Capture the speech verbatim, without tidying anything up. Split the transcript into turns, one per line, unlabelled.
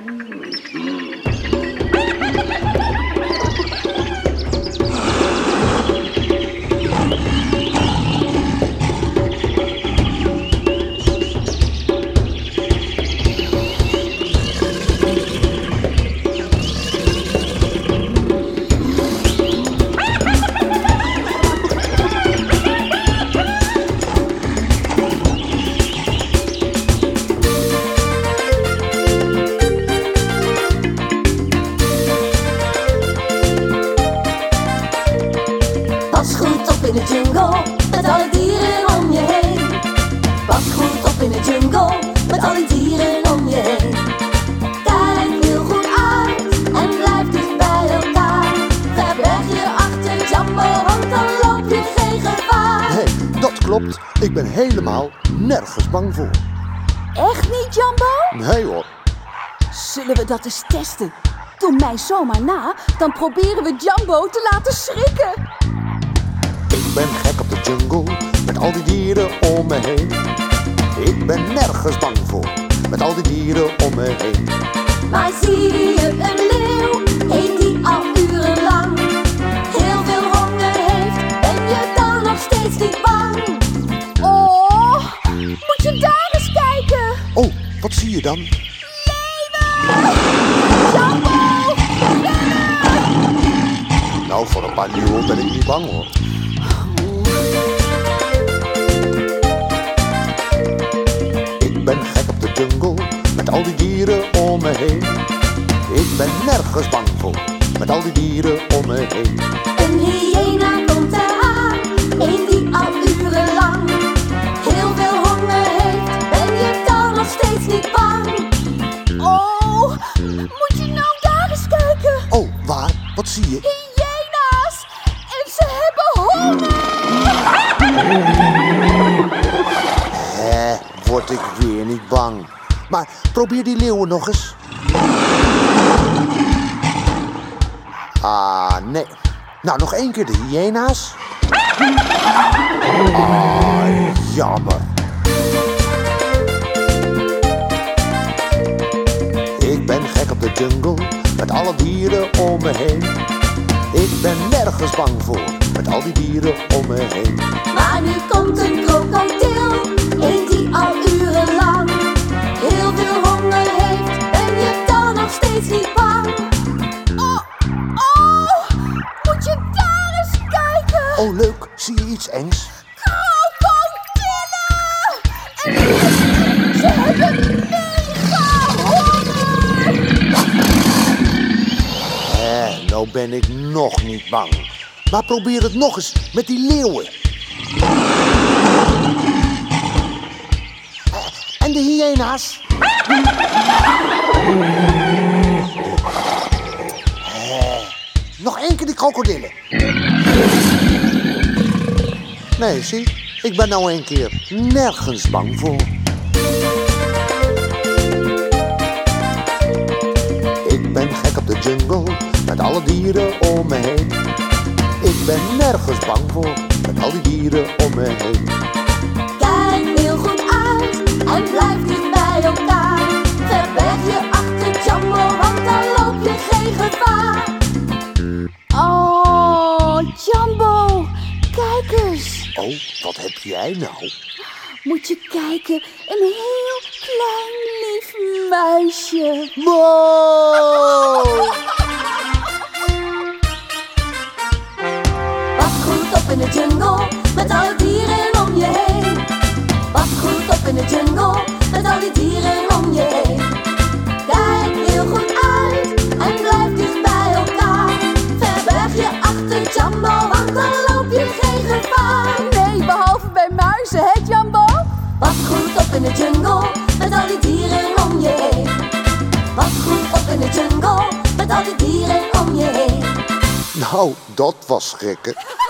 Pas goed op in de jungle, met alle dieren om je heen. Pas goed op in de jungle, met al die dieren om je heen. Kijk heel goed uit en blijf dicht bij elkaar. Verberg je achter Jambo, want dan loop je geen gevaar.
Nee, dat klopt. Ik ben helemaal nergens bang voor.
Echt niet, Jambo?
Nee hoor.
Zullen we dat eens testen? Doe mij zomaar na, dan proberen we Jambo te laten schrikken.
Ik ben gek op de jungle, met al die dieren om me heen. Ik ben nergens bang voor, met al die dieren om me heen.
Maar zie je een leeuw, een die al urenlang heel veel honger heeft, ben je dan nog steeds niet bang?
Oh, moet je daar eens kijken.
Oh, wat zie je dan?
Leeuwen! Jambo! Leeuwen!
Nou, voor een paar leeuwen ben ik niet bang hoor. Ik ben gek op de jungle, met al die dieren om me heen. Ik ben nergens bang voor, met al die dieren om me heen.
Een hyena komt eraan, een die al urenlang heel veel honger heeft, ben je dan nog steeds niet bang?
Oh, moet je nou daar eens kijken.
Oh, waar? Wat zie je?
Hyena's! En ze hebben honger!
Hé, word ik weer niet bang. Maar probeer die leeuwen nog eens. Ah, nee. Nou, nog één keer de hyena's. Ah, jammer. Ik ben gek op de jungle, met alle dieren om me heen. Ik ben nergens bang voor, met al die dieren om me heen.
Maar nu komt een krokodil, een die al urenlang heel veel honger heeft, ben je dan nog steeds niet bang?
Oh, oh, moet je daar eens kijken.
Oh, leuk. Zie je iets engs?
Krokodillen! En ze hebben mega honger!
Hé, nou ben ik nog niet bang. Maar probeer het nog eens met die leeuwen. En de hyena's. Hé, nog één keer die krokodillen. Nee, zie, ik ben nou een keer nergens bang voor. Ik ben gek op de jungle, met alle dieren om me heen. Ik ben nergens bang voor, met al die dieren om me heen.
Kijk heel goed uit en blijf dicht bij elkaar. Verberg je achter Jambo, want dan loop je geen gevaar.
Oh, Jambo, kijk eens.
Oh, wat heb jij nou?
Moet je kijken, een heel klein lief muisje.
Wow!
Pas goed op in de jungle, met alle dieren om je heen. Pas goed op in de jungle, met al die dieren om je heen. Kijk heel goed uit en blijf dicht bij elkaar. Verberg je achter Jambo, want dan loop je geen gevaar.
Nee, behalve bij muizen, hè Jambo?
Pas goed op in de jungle, met al die dieren om je heen. Pas goed op in de jungle, met al die dieren om je heen.
Nou, dat was schrikken.